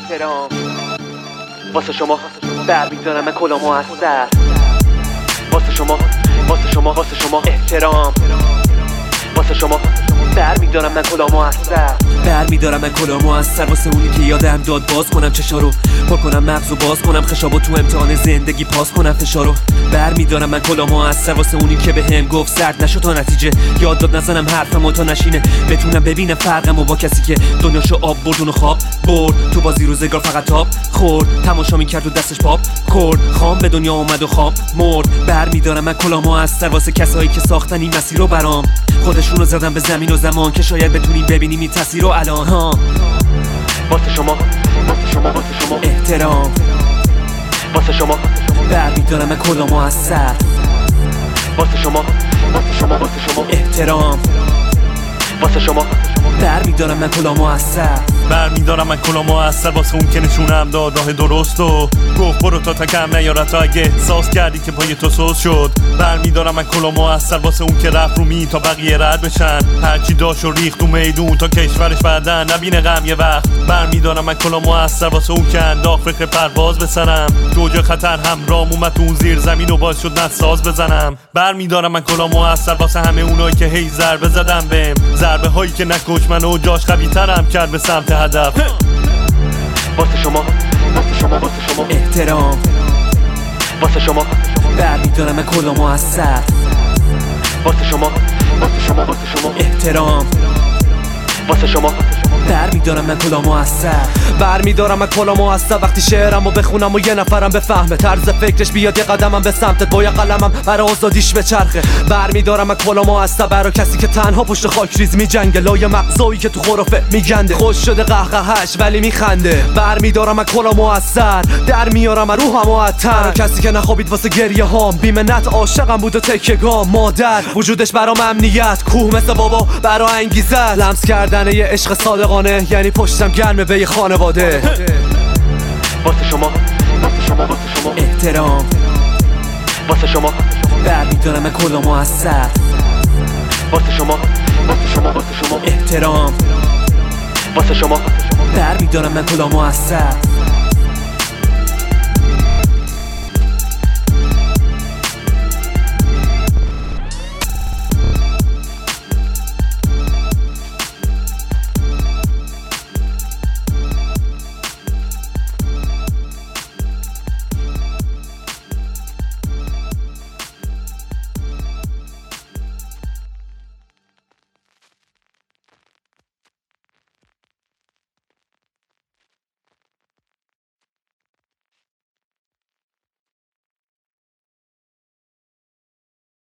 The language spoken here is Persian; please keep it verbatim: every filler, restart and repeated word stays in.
احترام واسه شما برمیدارم من کلامو از سر، واسه شما واسه شما واسه شما احترام، واسه شما برمیدارم من کلامو از سر، برمیدارم من کلامو از سر واسه اونی که یادم داد باز کنم چشا رو پر کنم، مغزو باز کنم، خشابو تو امتحان زندگی پاس کنم فشارو، برمیدارم من کلامو از سر واسه اونی که بهم گفت سرد نشو تا نتیجه یاد داد نزنم حرفمو تا نشینه، بتونم ببینم فرقمو با کسی که دنیاشو آب برد اونو خواب برد، تو بازی روزگار فقط تاپ خورد، تماشا میکرد و دستش پاپ کرد، خام به دنیا اومد و خواب مرد، برمیدارم من کلامو از سر واسه کسایی که ساختن این مسیرو برام، خودشونو زدن به زمین و زمان که شاید بتونیم ببینیم این تاثیر رو الان ها، واسه شما واسه شما واسه شما احترام، واسه شما برمیدارم من کلامو از سر، واسه شما واسه شما واسه شما احترام، واسه شما برمیدارم من کلامو از سر، برمیدارم من کلامو از سر واسه اون که نشونم داد راه درست و گفت برو تا تا کم نیاره تا اگه احساس کردی که پای تو سوز شد، برمیدارم من کلامو از سر واسه اون که رفت رو می تا بقیه رد بشن، هرچی داشت و ریخت تو میدون تا کشورش بعدن نبینه غم یه وقت، برمیدارم من کلامو از سر واسه اون که انداخت فکر پرواز بسنم، تو جا خطر همرام اومد تو اون زیر زمین و باعث شد نساز بزنم، برمیدارم من کلامو از سر واسه همه اونایی که هی ضربه زدن بهم، ضربه هایی که نکش منو جاش قوی ترم کرد به سمت هدف، واسه شما واسه شما واسه شما احترام، واسه شما برمیدارم من کلامو از سر، واسه شما واسه شما واسه شما احترام، واسه شما برمیدارم من کلامو از سر، برمیدارم من کلامو از سر وقتی شعرمو بخونم و یه نفرم بفهمه، طرز فکرش بیاد یه قدمم به سمتت با یه قلمم برای آزادیش بچرخه، برمیدارم من کلامو از سر برای کسی که تنها پشت خاک ریز میجنگه، لای مغزایی که تو خرافه میگنده، خوش شده قهقهش ولی میخنده، برمیدارم من کلامو از سر، در میارم روحمو از تن، کسی که نخوابید واسه گریه هام، بی منت عاشقم بود و تکیه‌گام، مادر وجودش برام امنیت، کوه مثل بابا برا انگیزه، لمس کردن یه عشق صادقانه یعنی پشتم گرمه به یه خانواده، واسه شما واسه شما واسه شما احترام، واسه شما برمیدارم من کلامو از سر، واسه شما واسه شما واسه شما احترام، واسه شما برمیدارم من کلامو از سر.